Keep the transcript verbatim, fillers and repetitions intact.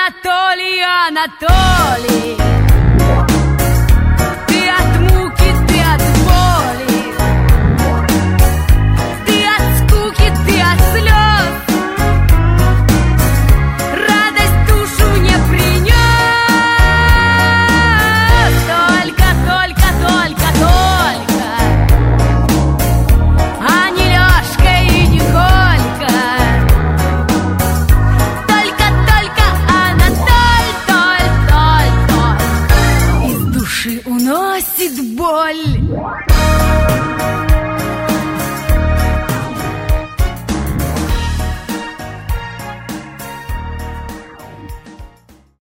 Анатолий, Анатолий, ты от муки, ты от боли, ты от скуки, ты от слез, радость душу мне принес. Только, только, только, только, а не Лёшка и не Колька. Только, только Анатоль, толь, толь, толь из души уносит боль.